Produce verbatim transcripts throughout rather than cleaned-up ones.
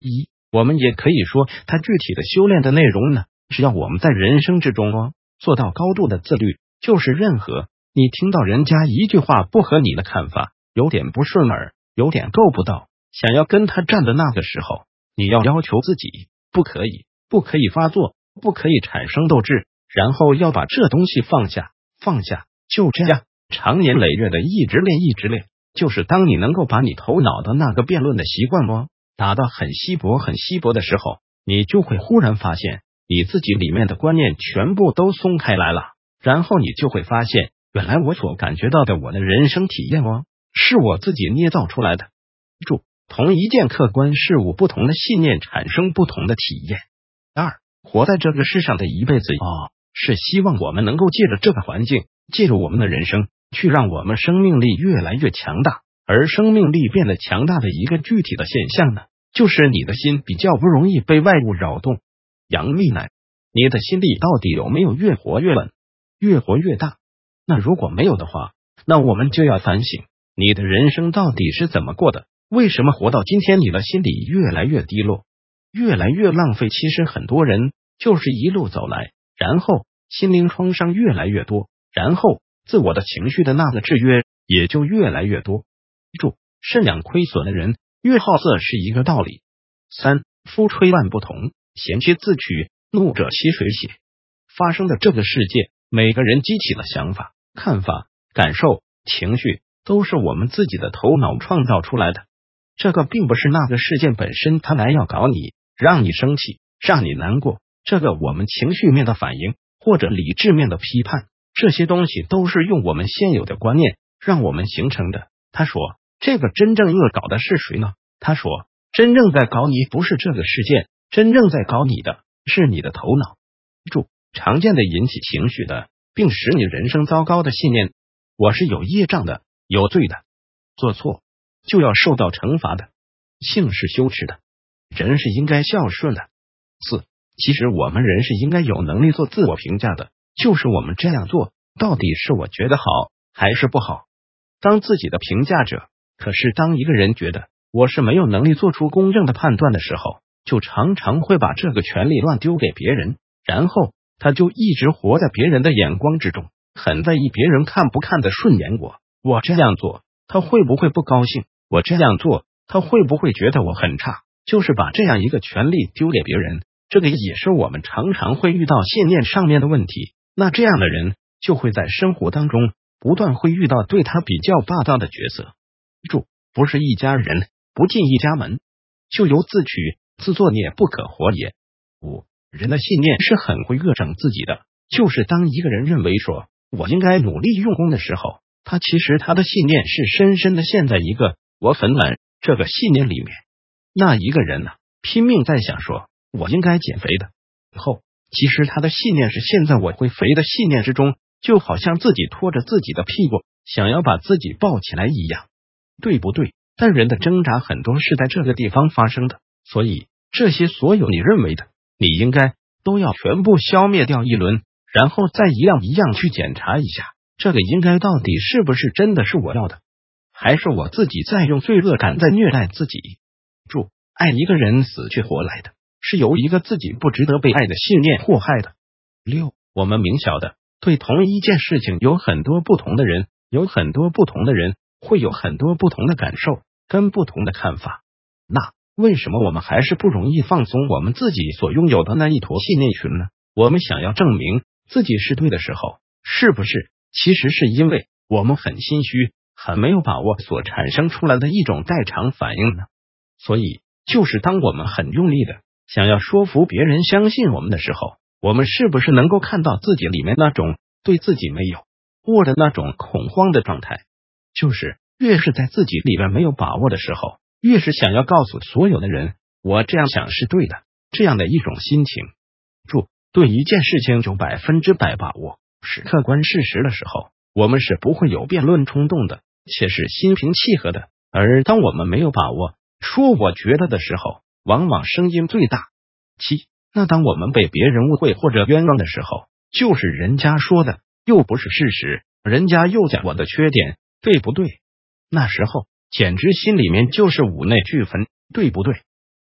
一，我们也可以说它具体的修炼的内容呢，只要我们在人生之中哦做到高度的自律，就是任何你听到人家一句话不合你的看法，有点不顺耳，有点够不到，想要跟他站的那个时候，你要要求自己不可以，不可以发作，不可以产生斗志，然后要把这东西放下，放下，就这样长年累月的一直练一直练，就是当你能够把你头脑的那个辩论的习惯哦打到很稀薄很稀薄的时候，你就会忽然发现你自己里面的观念全部都松开来了，然后你就会发现原来我所感觉到的我的人生体验哦是我自己捏造出来的。注：同一件客观事物，不同的信念产生不同的体验。二，活在这个世上的一辈子哦，是希望我们能够借着这个环境，借着我们的人生，去让我们生命力越来越强大。而生命力变得强大的一个具体的现象呢，就是你的心比较不容易被外物扰动。杨幂奶，你的心力到底有没有越活越稳，越活越大？那如果没有的话，那我们就要反省你的人生到底是怎么过的？为什么活到今天你的心理越来越低落，越来越浪费？其实很多人就是一路走来，然后心灵创伤越来越多，然后自我的情绪的那个制约也就越来越多。注：肾阳亏损的人越好色是一个道理。三，夫吹万不同，贤妻自取，怒者其水血。发生的这个世界，每个人激起的想法、看法、感受、情绪，都是我们自己的头脑创造出来的。这个并不是那个事件本身它来要搞你，让你生气，让你难过，这个我们情绪面的反应或者理智面的批判，这些东西都是用我们现有的观念让我们形成的。他说这个真正恶搞的是谁呢？他说真正在搞你不是这个事件，真正在搞你的是你的头脑。注：常见的引起情绪的并使你人生糟糕的信念，我是有业障的，有罪的，做错就要受到惩罚的，性是羞耻的，人是应该孝顺的。四，其实我们人是应该有能力做自我评价的，就是我们这样做到底是我觉得好还是不好，当自己的评价者。可是当一个人觉得我是没有能力做出公正的判断的时候，就常常会把这个权利乱丢给别人，然后他就一直活在别人的眼光之中，很在意别人看不看得顺眼我。我这样做他会不会不高兴，我这样做他会不会觉得我很差，就是把这样一个权利丢给别人。这个也是我们常常会遇到信念上面的问题。那这样的人就会在生活当中不断会遇到对他比较霸道的角色。注：不是一家人不进一家门，就由自取，自作孽不可活也。五，人的信念是很会恶整自己的，就是当一个人认为说我应该努力用功的时候，他其实他的信念是深深的陷在一个我很懒这个信念里面。那一个人呢，拼命在想说我应该减肥的后，其实他的信念是陷在我会肥的信念之中，就好像自己拖着自己的屁股想要把自己抱起来一样，对不对？但人的挣扎很多是在这个地方发生的，所以这些所有你认为的你应该都要全部消灭掉一轮，然后再一样一样去检查一下，这个应该到底是不是真的是我要的，还是我自己在用罪恶感在虐待自己。注：爱一个人死去活来的，是由一个自己不值得被爱的信念祸害的。六，我们明晓的对同一件事情有很多不同的人，有很多不同的人会有很多不同的感受跟不同的看法，那为什么我们还是不容易放松我们自己所拥有的那一坨信念群呢？我们想要证明自己是对的时候，是不是其实是因为我们很心虚，很没有把握所产生出来的一种代偿反应呢？所以就是当我们很用力的想要说服别人相信我们的时候，我们是不是能够看到自己里面那种对自己没有握的那种恐慌的状态？就是越是在自己里面没有把握的时候，越是想要告诉所有的人我这样想是对的，这样的一种心情。注：对一件事情就百分之百把握是客观事实的时候，我们是不会有辩论冲动的，且是心平气和的。而当我们没有把握说我觉得的时候，往往声音最大。七，那当我们被别人误会或者冤枉的时候，就是人家说的又不是事实，人家又讲我的缺点，对不对？那时候简直心里面就是五内俱焚，对不对？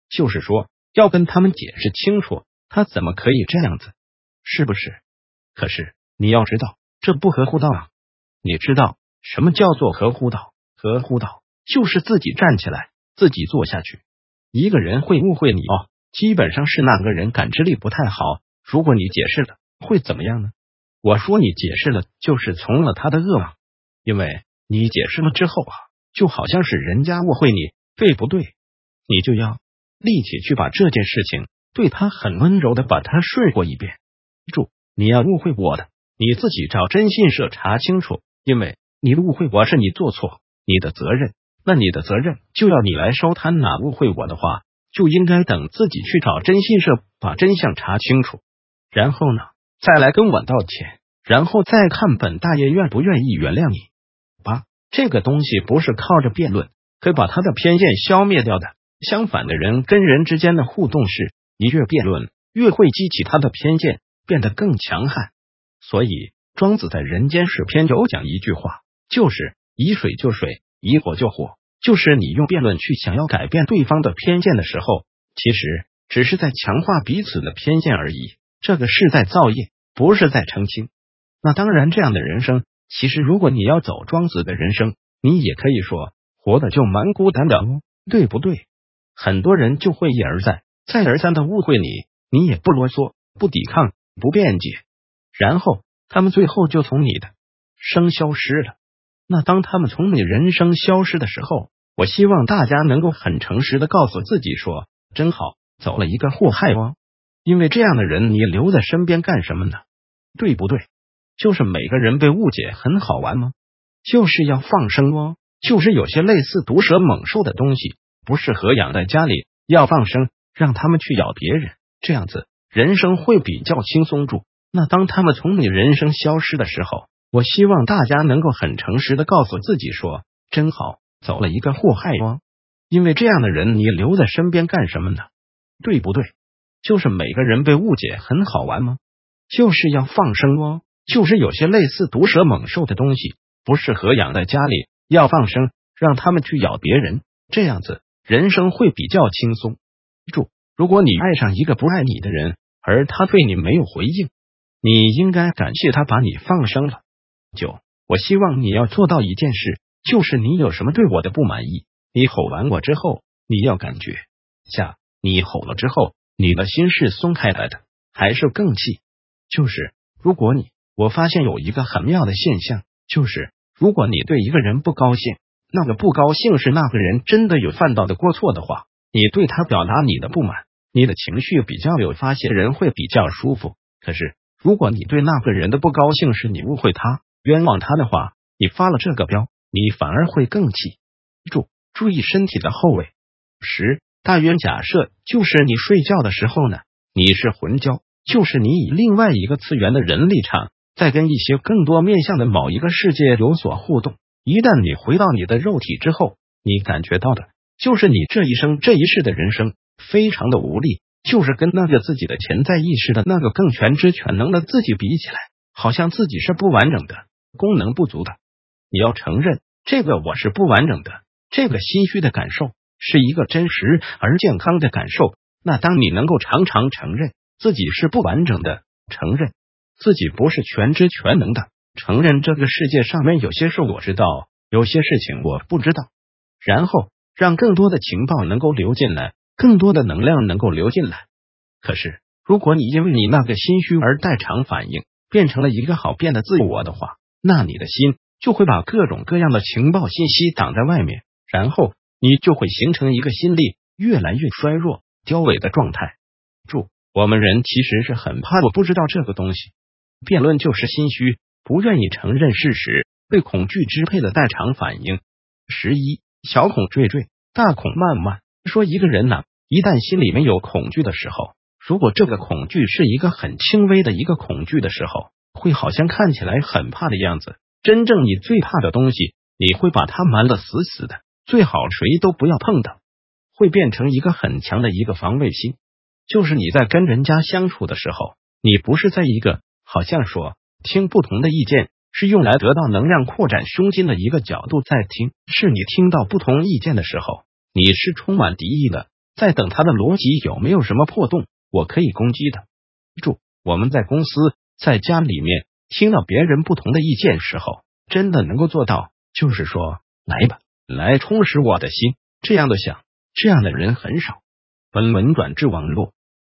就是说，要跟他们解释清楚，他怎么可以这样子，是不是？可是你要知道，这不合乎道啊！你知道什么叫做合乎道？合乎道就是自己站起来，自己做下去。一个人会误会你哦，基本上是那个人感知力不太好。如果你解释了，会怎么样呢？我说你解释了，就是从了他的恶啊，因为你解释了之后啊，就好像是人家误会你，对不对？你就要立即去把这件事情对他很温柔的把他说过一遍。注，你要误会我的，你自己找征信社查清楚，因为你误会我是你做错，你的责任，那你的责任就要你来收摊哪误会我的话，就应该等自己去找征信社把真相查清楚，然后呢，再来跟我道歉，然后再看本大爷愿不愿意原谅你。八，这个东西不是靠着辩论可以把他的偏见消灭掉的，相反的，人跟人之间的互动是，你越辩论，越会激起他的偏见，变得更强悍。所以庄子在《人间世篇》有讲一句话，就是以水就水，以火就火，就是你用辩论去想要改变对方的偏见的时候，其实只是在强化彼此的偏见而已，这个是在造业，不是在澄清。那当然，这样的人生，其实如果你要走庄子的人生，你也可以说活的就蛮孤单的哦，对不对？很多人就会一而再再而三的误会你，你也不啰嗦，不抵抗，不辩解，然后他们最后就从你的生消失了。那当他们从你人生消失的时候，我希望大家能够很诚实的告诉自己说，真好，走了一个祸害哦。因为这样的人你留在身边干什么呢？对不对？就是每个人被误解很好玩吗？就是要放生哦，就是有些类似毒蛇猛兽的东西不适合养在家里，要放生，让他们去咬别人，这样子人生会比较轻松住。那当他们从你人生消失的时候，我希望大家能够很诚实的告诉自己说，真好，走了一个祸害哦。因为这样的人你留在身边干什么呢？对不对？就是每个人被误解很好玩吗？就是要放生哦，就是有些类似毒蛇猛兽的东西不适合养在家里，要放生，让他们去咬别人，这样子人生会比较轻松。注，如果你爱上一个不爱你的人，而他对你没有回应，你应该感谢他把你放生了。九，我希望你要做到一件事，就是你有什么对我的不满意，你吼完我之后，你要感觉下，你吼了之后，你的心是松开来的，还是更气？就是如果你，我发现有一个很妙的现象，就是如果你对一个人不高兴，那个不高兴是那个人真的有犯到的过错的话，你对他表达你的不满，你的情绪比较有发泄，人会比较舒服。可是如果你对那个人的不高兴是你误会他，冤枉他的话，你发了这个飙，你反而会更气。注注意身体的后位。十，大约假设就是你睡觉的时候呢，你是魂交，就是你以另外一个次元的人立场，在跟一些更多面向的某一个世界有所互动。一旦你回到你的肉体之后，你感觉到的就是你这一生这一世的人生非常的无力，就是跟那个自己的潜在意识的那个更全知全能的自己比起来，好像自己是不完整的，功能不足的。你要承认这个我是不完整的，这个心虚的感受是一个真实而健康的感受。那当你能够常常承认自己是不完整的，承认自己不是全知全能的，承认这个世界上面有些事我知道，有些事情我不知道，然后让更多的情报能够流进来，更多的能量能够流进来。可是如果你因为你那个心虚而代偿反应，变成了一个好变的自我的话，那你的心就会把各种各样的情报信息挡在外面，然后你就会形成一个心力越来越衰弱凋萎的状态。注，我们人其实是很怕我不知道这个东西，辩论就是心虚，不愿意承认事实，被恐惧支配的代偿反应。十一，小恐坠坠，大恐慢慢。说一个人呢、啊，一旦心里面有恐惧的时候，如果这个恐惧是一个很轻微的一个恐惧的时候，会好像看起来很怕的样子，真正你最怕的东西，你会把它瞒得死死的，最好谁都不要碰的，会变成一个很强的一个防卫心。就是你在跟人家相处的时候，你不是在一个好像说听不同的意见是用来得到能量扩展胸襟的一个角度在听，是你听到不同意见的时候，你是充满敌意的， 再等他的逻辑有没有什么破洞，我可以攻击的。注：我们在公司、在家里面听到别人不同的意见时候，真的能够做到，就是说，来吧，来充实我的心，这样的想，这样的人很少。本文转至网络